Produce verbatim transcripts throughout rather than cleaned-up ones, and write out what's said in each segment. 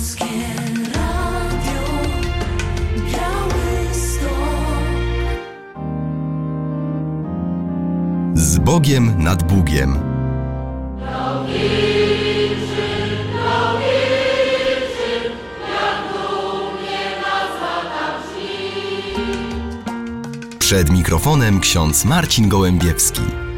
Z Bogiem nad Bugiem. Przed mikrofonem ksiądz Marcin Gołębiewski.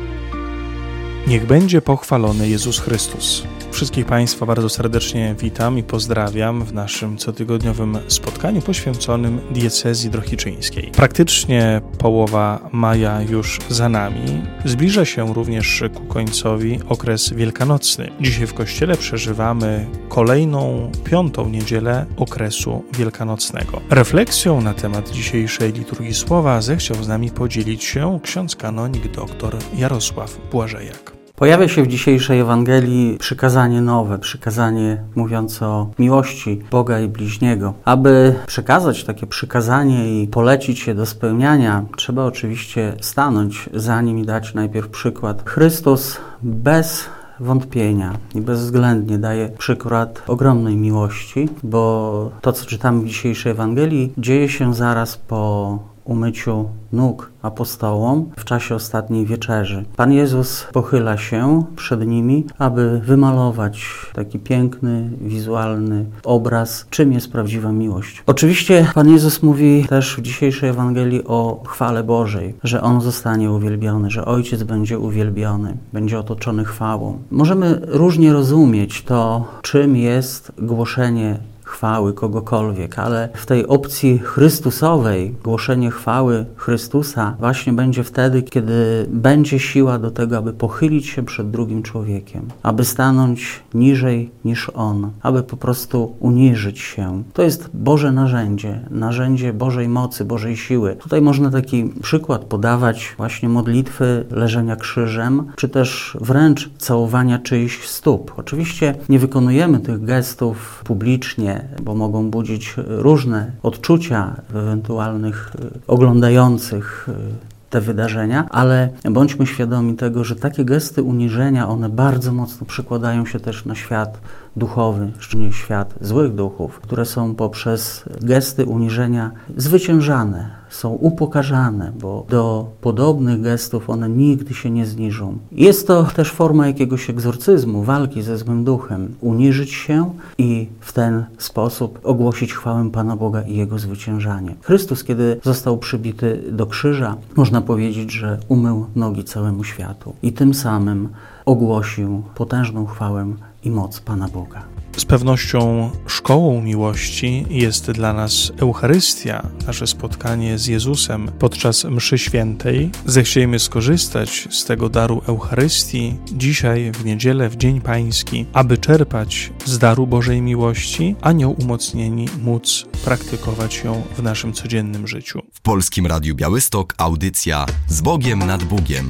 Niech będzie pochwalony Jezus Chrystus. Wszystkich Państwa bardzo serdecznie witam i pozdrawiam w naszym cotygodniowym spotkaniu poświęconym diecezji drohiczyńskiej. Praktycznie połowa maja już za nami. Zbliża się również ku końcowi okres wielkanocny. Dzisiaj w Kościele przeżywamy kolejną, piątą niedzielę okresu wielkanocnego. Refleksją na temat dzisiejszej liturgii słowa zechciał z nami podzielić się ksiądz kanonik dr Jarosław Błażejak. Pojawia się w dzisiejszej Ewangelii przykazanie nowe, przykazanie mówiące o miłości Boga i bliźniego. Aby przekazać takie przykazanie i polecić je do spełniania, trzeba oczywiście stanąć za nim i dać najpierw przykład. Chrystus bez wątpienia i bezwzględnie daje przykład ogromnej miłości, bo to, co czytamy w dzisiejszej Ewangelii, dzieje się zaraz po umyciu nóg apostołom w czasie ostatniej wieczerzy. Pan Jezus pochyla się przed nimi, aby wymalować taki piękny, wizualny obraz, czym jest prawdziwa miłość. Oczywiście Pan Jezus mówi też w dzisiejszej Ewangelii o chwale Bożej, że On zostanie uwielbiony, że Ojciec będzie uwielbiony, będzie otoczony chwałą. Możemy różnie rozumieć to, czym jest głoszenie chwały kogokolwiek, ale w tej opcji chrystusowej głoszenie chwały Chrystusa właśnie będzie wtedy, kiedy będzie siła do tego, aby pochylić się przed drugim człowiekiem, aby stanąć niżej niż on, aby po prostu uniżyć się. To jest Boże narzędzie, narzędzie Bożej mocy, Bożej siły. Tutaj można taki przykład podawać właśnie modlitwy leżenia krzyżem, czy też wręcz całowania czyichś stóp. Oczywiście nie wykonujemy tych gestów publicznie, bo mogą budzić różne odczucia w ewentualnych oglądających te wydarzenia, ale bądźmy świadomi tego, że takie gesty uniżenia, one bardzo mocno przekładają się też na świat duchowy, szczególnie świat złych duchów, które są poprzez gesty uniżenia zwyciężane, są upokarzane, bo do podobnych gestów one nigdy się nie zniżą. Jest to też forma jakiegoś egzorcyzmu, walki ze złym duchem. Uniżyć się i w ten sposób ogłosić chwałę Pana Boga i Jego zwyciężanie. Chrystus, kiedy został przybity do krzyża, można powiedzieć, że umył nogi całemu światu i tym samym ogłosił potężną chwałę i moc Pana Boga. Z pewnością szkołą miłości jest dla nas Eucharystia, nasze spotkanie z Jezusem podczas mszy świętej. Zechciejmy skorzystać z tego daru Eucharystii dzisiaj w niedzielę, w Dzień Pański, aby czerpać z daru Bożej miłości, a nią umocnieni móc praktykować ją w naszym codziennym życiu. W Polskim Radiu Białystok audycja Z Bogiem nad Bugiem.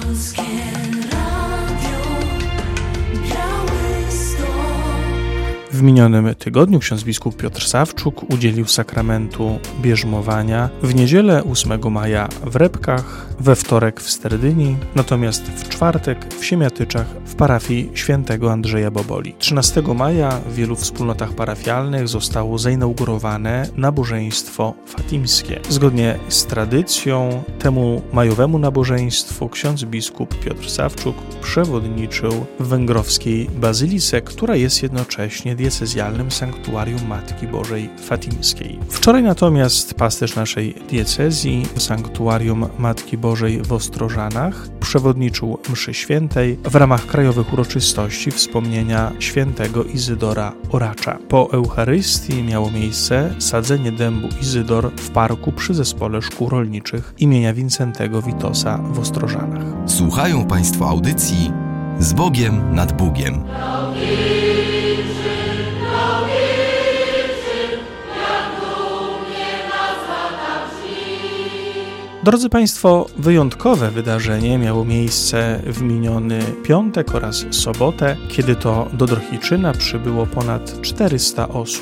W minionym tygodniu ksiądz biskup Piotr Sawczuk udzielił sakramentu bierzmowania w niedzielę ósmego maja w Repkach, we wtorek w Sterdyni, natomiast w czwartek w Siemiatyczach w parafii świętego Andrzeja Boboli. trzynastego maja w wielu wspólnotach parafialnych zostało zainaugurowane nabożeństwo fatimskie. Zgodnie z tradycją temu majowemu nabożeństwu ksiądz biskup Piotr Sawczuk przewodniczył w węgrowskiej bazylice, która jest jednocześnie diecezjalnym sanktuarium Matki Bożej Fatimskiej. Wczoraj natomiast pasterz naszej diecezji, sanktuarium Matki Bożej w Ostrożanach, przewodniczył mszy świętej w ramach krajowych uroczystości wspomnienia świętego Izydora Oracza. Po Eucharystii miało miejsce sadzenie dębu Izydor w parku przy zespole szkół rolniczych imienia Wincentego Witosa w Ostrożanach. Słuchają Państwo audycji Z Bogiem nad Bugiem. Drodzy Państwo, wyjątkowe wydarzenie miało miejsce w miniony piątek oraz sobotę, kiedy to do Drohiczyna przybyło ponad czterysta osób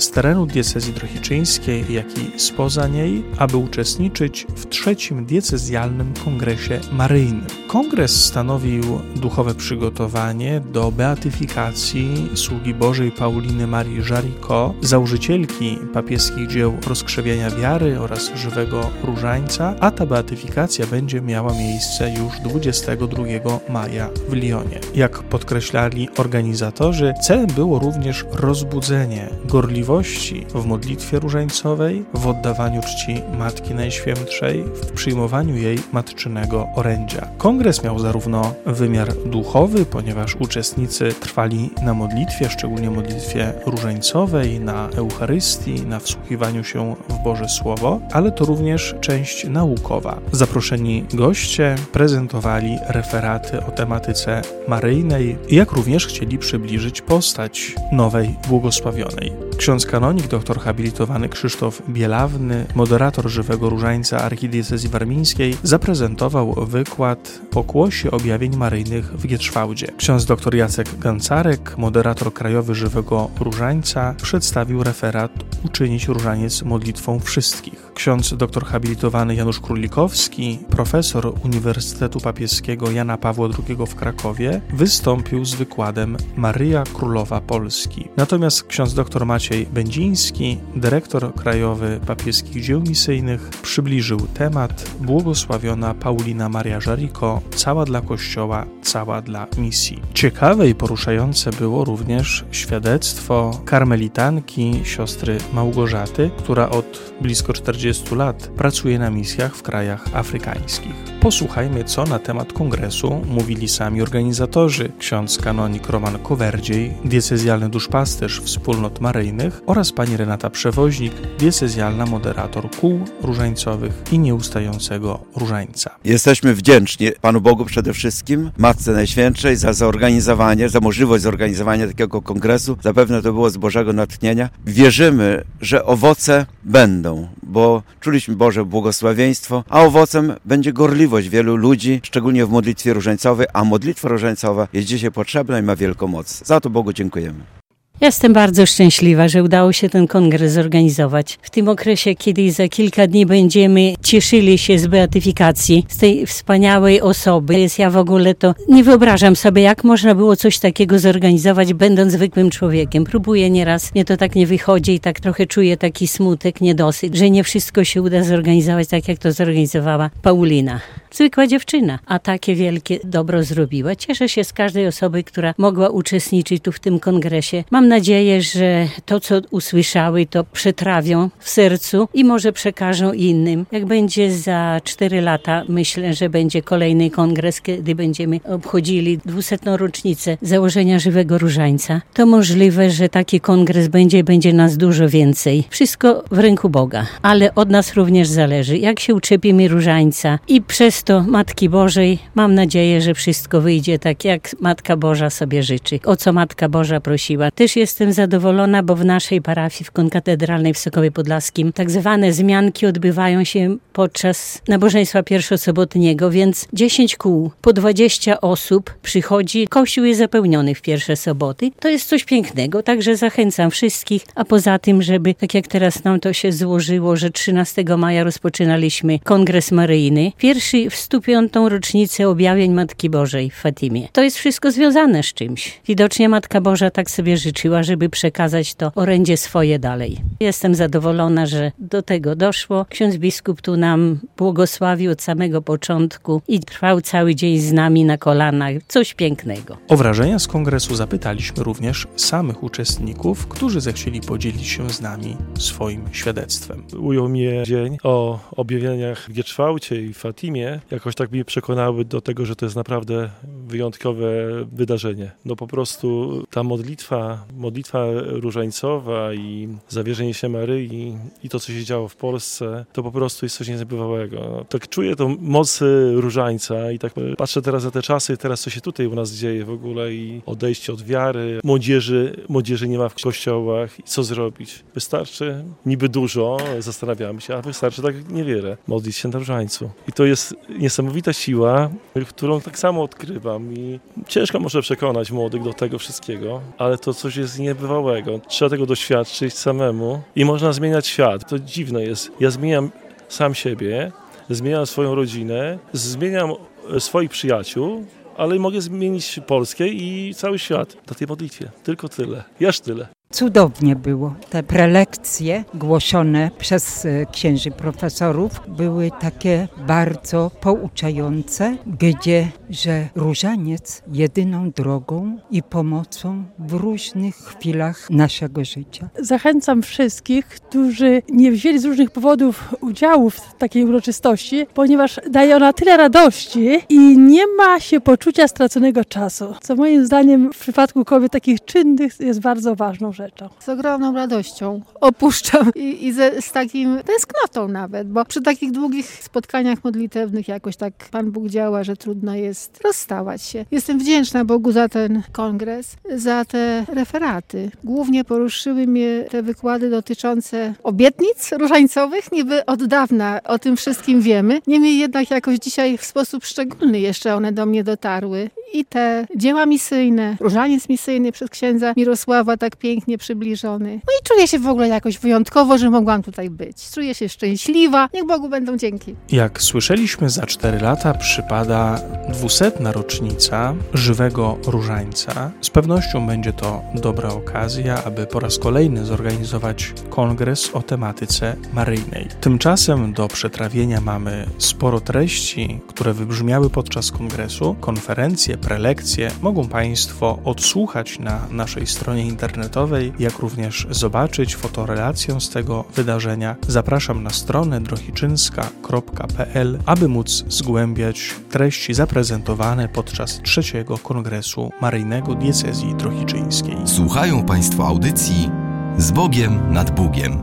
z terenu diecezji drohiczyńskiej, jak i spoza niej, aby uczestniczyć w trzecim diecezjalnym kongresie maryjnym. Kongres stanowił duchowe przygotowanie do beatyfikacji sługi Bożej Pauliny Marii Jaricot, założycielki papieskich dzieł rozkrzewiania wiary oraz żywego różańca, a ta beatyfikacja będzie miała miejsce już dwudziestego drugiego maja w Lyonie. Jak podkreślali organizatorzy, celem było również rozbudzenie gorliwości w modlitwie różańcowej, w oddawaniu czci Matki Najświętszej, w przyjmowaniu jej matczynego orędzia. Kongres miał zarówno wymiar duchowy, ponieważ uczestnicy trwali na modlitwie, szczególnie modlitwie różańcowej, na Eucharystii, na wsłuchiwaniu się w Boże Słowo, ale to również część naukowa. Zaproszeni goście prezentowali referaty o tematyce maryjnej, jak również chcieli przybliżyć postać nowej błogosławionej. Ksiądz kanonik, doktor habilitowany Krzysztof Bielawny, moderator żywego różańca archidiecezji warmińskiej, zaprezentował wykład Pokłosie objawień maryjnych w Gietrzwałdzie. Ksiądz dr Jacek Gancarek, moderator krajowy żywego różańca, przedstawił referat Uczynić różaniec modlitwą wszystkich. Ksiądz dr habilitowany Janusz Królikowski, profesor Uniwersytetu Papieskiego Jana Pawła drugiego w Krakowie, wystąpił z wykładem Maryja Królowa Polski. Natomiast ksiądz dr Maciej Będziński, dyrektor krajowy papieskich dzieł misyjnych, przybliżył temat Błogosławiona Paulina Maria Jaricot, cała dla Kościoła, cała dla misji. Ciekawe i poruszające było również świadectwo karmelitanki, siostry Małgorzaty, która od blisko czterdziestu lat pracuje na misjach w krajach afrykańskich. Posłuchajmy, co na temat kongresu mówili sami organizatorzy, ksiądz kanonik Roman Kowerdziej, diecezjalny duszpasterz wspólnot maryjnych oraz pani Renata Przewoźnik, diecezjalna moderator kół różańcowych i nieustającego różańca. Jesteśmy wdzięczni Panu Bogu przede wszystkim, Matce Najświętszej za zorganizowanie, za możliwość zorganizowania takiego kongresu. Zapewne to było z Bożego natchnienia. Wierzymy, że owoce będą, bo czuliśmy Boże błogosławieństwo, a owocem będzie gorliwość wielu ludzi, szczególnie w modlitwie różańcowej, a modlitwa różańcowa jest dzisiaj potrzebna i ma wielką moc. Za to Bogu dziękujemy. Jestem bardzo szczęśliwa, że udało się ten kongres zorganizować. W tym okresie, kiedy za kilka dni będziemy cieszyli się z beatyfikacji, z tej wspaniałej osoby. Jest ja w ogóle to nie wyobrażam sobie, jak można było coś takiego zorganizować, będąc zwykłym człowiekiem. Próbuję nieraz, mnie to tak nie wychodzi i tak trochę czuję taki smutek, niedosyt, że nie wszystko się uda zorganizować tak, jak to zorganizowała Paulina. Zwykła dziewczyna, a takie wielkie dobro zrobiła. Cieszę się z każdej osoby, która mogła uczestniczyć tu w tym kongresie. Mam nadzieję, że to, co usłyszały, to przetrawią w sercu i może przekażą innym. Jak będzie za cztery lata, myślę, że będzie kolejny kongres, kiedy będziemy obchodzili dwusetną rocznicę założenia żywego różańca. To możliwe, że taki kongres będzie, będzie nas dużo więcej. Wszystko w ręku Boga, ale od nas również zależy, jak się uczepimy różańca i przez to Matki Bożej mam nadzieję, że wszystko wyjdzie tak, jak Matka Boża sobie życzy. O co Matka Boża prosiła. Też jestem zadowolona, bo w naszej parafii w konkatedralnej w Sokowie Podlaskim tak zwane zmianki odbywają się podczas nabożeństwa pierwszosobotniego, więc dziesięć kół, po dwadzieścia osób przychodzi. Kościół jest zapełniony w pierwsze soboty. To jest coś pięknego, także zachęcam wszystkich, a poza tym, żeby, tak jak teraz nam to się złożyło, że trzynastego maja rozpoczynaliśmy Kongres Maryjny, pierwszy w stu piątą rocznicę objawień Matki Bożej w Fatimie. To jest wszystko związane z czymś. Widocznie Matka Boża tak sobie życzyła, żeby przekazać to orędzie swoje dalej. Jestem zadowolona, że do tego doszło. Ksiądz biskup tu nam błogosławił od samego początku i trwał cały dzień z nami na kolanach. Coś pięknego. O wrażenia z kongresu zapytaliśmy również samych uczestników, którzy zechcieli podzielić się z nami swoim świadectwem. Ujął mnie dzień o objawieniach w Gietrzwałcie i Fatimie. Jakoś tak mnie przekonały do tego, że to jest naprawdę wyjątkowe wydarzenie. No po prostu ta modlitwa, modlitwa różańcowa i zawierzenie się Maryi i to, co się działo w Polsce, to po prostu jest coś niezabywałego. Tak czuję tą moc różańca i tak patrzę teraz na te czasy, teraz co się tutaj u nas dzieje w ogóle i odejście od wiary. Młodzieży, młodzieży nie ma w kościołach i co zrobić? Wystarczy niby dużo, zastanawiamy się, a wystarczy tak niewiele. Modlić się na różańcu. I to jest niesamowita siła, którą tak samo odkrywam mam i ciężko może przekonać młodych do tego wszystkiego, ale to coś jest niebywałego. Trzeba tego doświadczyć samemu i można zmieniać świat. To dziwne jest. Ja zmieniam sam siebie, zmieniam swoją rodzinę, zmieniam swoich przyjaciół, ale mogę zmienić Polskę i cały świat na tej modlitwie. Tylko tyle. Aż tyle. Cudownie było. Te prelekcje głoszone przez księży profesorów były takie bardzo pouczające, gdzie że różaniec jedyną drogą i pomocą w różnych chwilach naszego życia. Zachęcam wszystkich, którzy nie wzięli z różnych powodów udziału w takiej uroczystości, ponieważ daje ona tyle radości i nie ma się poczucia straconego czasu, co moim zdaniem w przypadku kobiet takich czynnych jest bardzo ważną rzeczą. Z ogromną radością opuszczam i, i ze, z takim tęsknotą nawet, bo przy takich długich spotkaniach modlitewnych jakoś tak Pan Bóg działa, że trudno jest rozstawać się. Jestem wdzięczna Bogu za ten kongres, za te referaty. Głównie poruszyły mnie te wykłady dotyczące obietnic różańcowych. Niby od dawna o tym wszystkim wiemy. Niemniej jednak jakoś dzisiaj w sposób szczególny jeszcze one do mnie dotarły. I te dzieła misyjne, różaniec misyjny przez księdza Mirosława tak pięknie przybliżony. No i czuję się w ogóle jakoś wyjątkowo, że mogłam tutaj być. Czuję się szczęśliwa. Niech Bogu będą dzięki. Jak słyszeliśmy, za cztery lata przypada dwusetna rocznica żywego różańca. Z pewnością będzie to dobra okazja, aby po raz kolejny zorganizować kongres o tematyce maryjnej. Tymczasem do przetrawienia mamy sporo treści, które wybrzmiały podczas kongresu. Konferencje, prelekcje mogą Państwo odsłuchać na naszej stronie internetowej, jak również zobaczyć fotorelację z tego wydarzenia. Zapraszam na stronę drohiczynska kropka pe el, aby móc zgłębiać treści zaprezentowane podczas trzeciego Kongresu Maryjnego Diecezji Drohiczyńskiej. Słuchają Państwo audycji Z Bogiem nad Bugiem.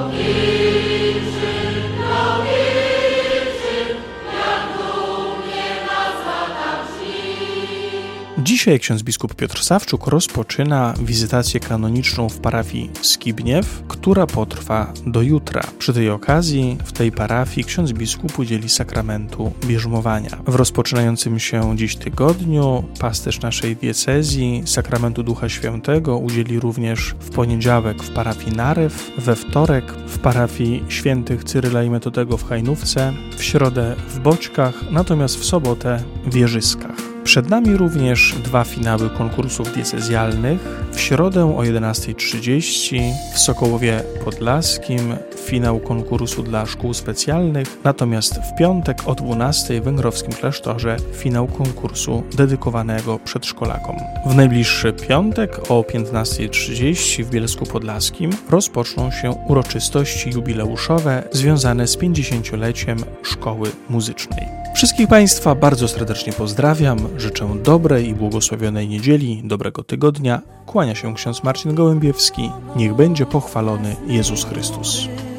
Dzisiaj ksiądz biskup Piotr Sawczuk rozpoczyna wizytację kanoniczną w parafii Skibniew, która potrwa do jutra. Przy tej okazji w tej parafii ksiądz biskup udzieli sakramentu bierzmowania. W rozpoczynającym się dziś tygodniu pasterz naszej diecezji sakramentu Ducha Świętego udzieli również w poniedziałek w parafii Narew, we wtorek w parafii świętych Cyryla i Metodego w Hajnówce, w środę w Boćkach, natomiast w sobotę w Jeżyskach. Przed nami również dwa finały konkursów diecezjalnych. W środę o jedenasta trzydzieści w Sokołowie Podlaskim finał konkursu dla szkół specjalnych, natomiast w piątek o dwunastej w Węgrowskim Klasztorze finał konkursu dedykowanego przedszkolakom. W najbliższy piątek o piętnasta trzydzieści w Bielsku Podlaskim rozpoczną się uroczystości jubileuszowe związane z pięćdziesięcioleciem Szkoły Muzycznej. Wszystkich Państwa bardzo serdecznie pozdrawiam, życzę dobrej i błogosławionej niedzieli, dobrego tygodnia. Kłania się ksiądz Marcin Gołębiewski. Niech będzie pochwalony Jezus Chrystus.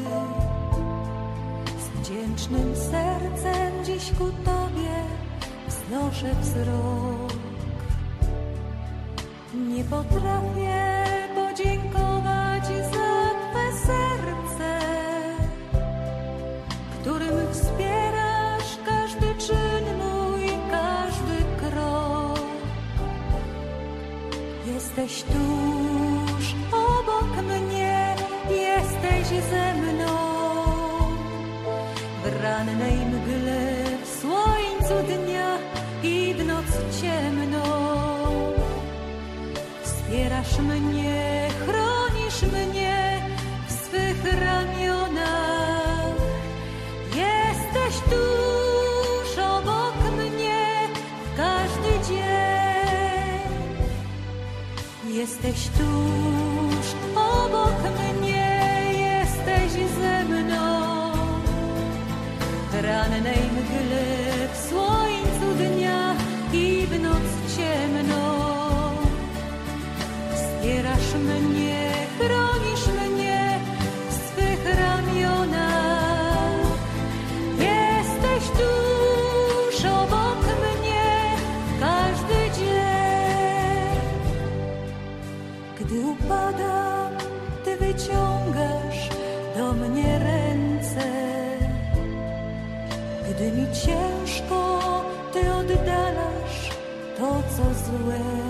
Z wdzięcznym sercem dziś ku Tobie wznoszę wzrok. Nie potrafię podziękować za Twe serce, którym wspierasz każdy czyn mój, każdy krok. Jesteś tuż obok mnie, jesteś ze mną. W rannej mgle, w słońcu dnia i w noc ciemną. Wspierasz mnie, chronisz mnie w swych ramionach. Jesteś tuż obok mnie w każdy dzień. Jesteś tuż obok mnie, jesteś ze mną. W rannej mgle, w słońcu dnia i w noc ciemną. Wspierasz mnie, chronisz mnie w swych ramionach. Jesteś tuż obok mnie każdy dzień. Gdy upadam złe.